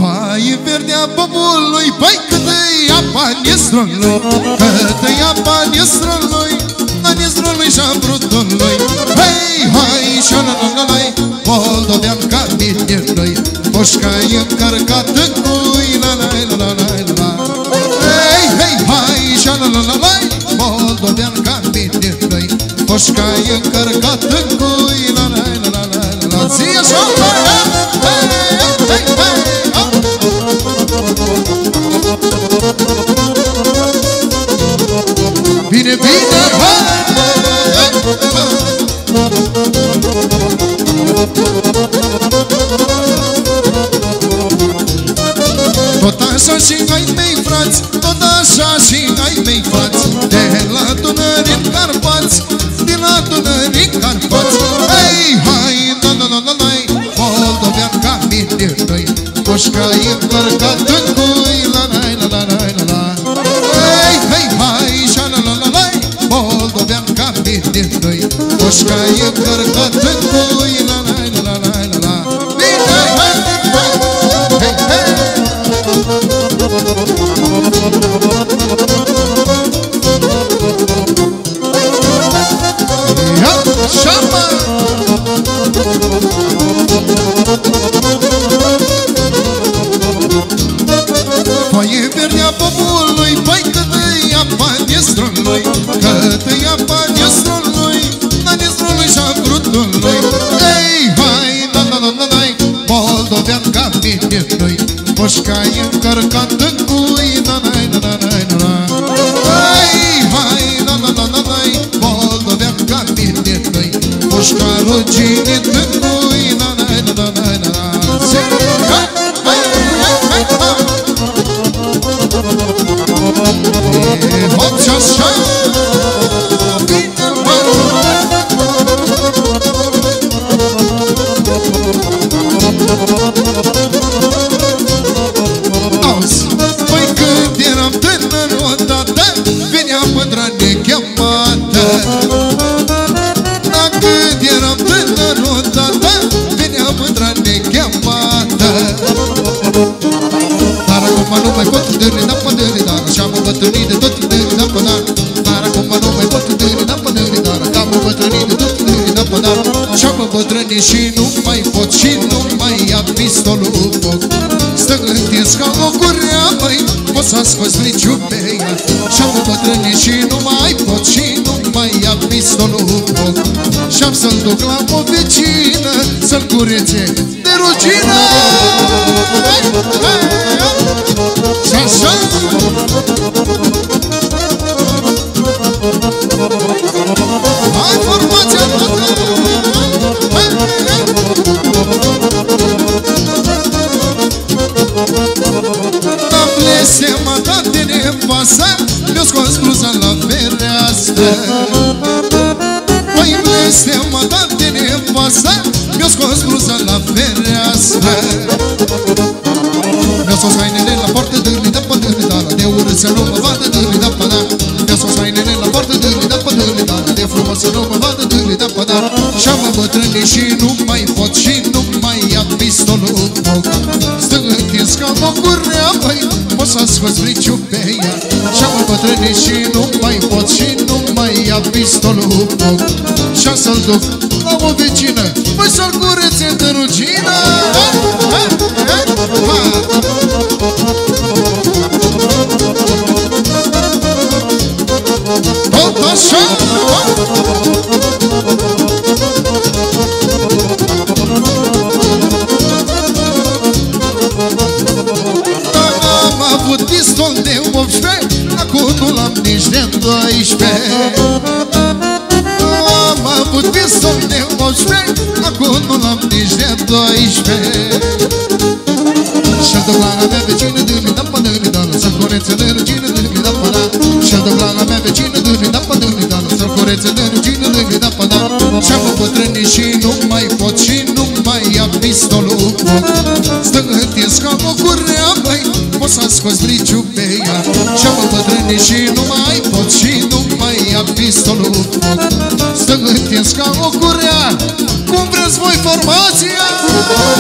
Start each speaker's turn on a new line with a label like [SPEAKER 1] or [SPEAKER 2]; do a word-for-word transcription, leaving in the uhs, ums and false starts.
[SPEAKER 1] Vai verdea pomului, păi câtă-i apa niestrului, câtă-i apa niestrului, a niestrului și-a brutului. Hei, hai, șa-la-la-la-lai, moldovean ca minelui, poșca-i încărcată cu-i la-la-la-la-la-la. Hei, hei, hai, șa-la-la-la-lai, moldovean ca minelui, poșca-i încărcată cu-i la-la-la-la-la-la. Zi așa, hei, hei, hei. Bine, bine, tot așa și ai mei frați, tot așa și ai mei frați, de la Dunării în Carpați, de la Dunării în Carpați. Hei, hai, la-la-la-la-lai, moldovean ca mine noi, pușca-i încărcată cu-i la-la-la-la-la-la. Hei, hei, hai, șa-la-la-la-lai, moldovean ca mine noi, pușca-i încărcată cu-i la-la-la-la-la-la. Bine, hei, hei, hei, hei. Ia, șa-mă! Foaie verdea pomului, păi câtă-i apa niestrului, câtă-i apa niestrului, a niestrului și-a brutului. Ei, hai, la-la-la-la-lai, moldovean ca minelui, pușca-i încărcată cu-i la-la-la-la-la-la. Ei, hai, la-la-la-la-lai, moldovean ca minelui, pușca ruginită cu-i la-la-la-la-la-la. Hai, hai, hai, hai, hai. Hop și așa. Auzi, păi când eram tânăr odată, venea mândra nechemată. Da, când eram tânăr odată, venea mândra nechemată. Dar acum nu mai pot dări, da, pă dări, dar așa mă bătrânii de tot dări, da, pă dar. Dar acum nu mai pot dări, da, pă dări, dar așa mă bătrânii de tot dări, da, pă dar. Și mă bătrânii și nu mai pot și nu mai ia pistolul foc. Stă întins ca o curea, măi, pot să scoți liciu pe ea. Și mă bătrânii și nu mai pot și nu mai ia pistolul foc. Și-am să-l duc la o vecină să-l curețe de rugină. Și așa. Hai, formația toată. Am blestemata de nevastă, mi-o scos bluza la fereastră. Păi blestemata de nevastă, mi-o scos bluza la fereastră. Mi-o scos hainele la poartă, dă-li da pă dă-li da, de urât să nu mă vadă, dă-li da pă da. Mi-o scos hainele la poartă, dă-li da pă dă-li da, de frumos să nu mă vadă, dă-li da pă da. Și-am bătrânit și nu mai pot și nu mai ia pistolul foc. Stă întins ca o curea, băi, pot să scoți liciu pe ea. Și-am bătrânit și nu mai pot și nu mai ia pistolul foc. Și-am să-l duc la o vecină, băi, să-l curețe de rugină. Tot așa. Am avut pistol de optsprezece, acum nu l-am nici de doisprezece. Am avut pistol de optsprezece, acum nu l-am nici de doisprezece. Și-l duc la mea vecină, dă-li da pă dă-li da, să-l curețe de rugină, dă-li da pă da. Și-l duc la mea vecină, dă-li da pă dă-li da, să-l curețe de rugină, dă-li da pă da. Și-am bătrânit și nu mai pot și nu mai ia pistolul foc. Stă întins ca o curea, băi, pot să scoți liciu pe ea. Și-am bătrânit și nu mai pot și nu mai ia pistolul foc. Stă întins ca o curea, cum vreți voi formația?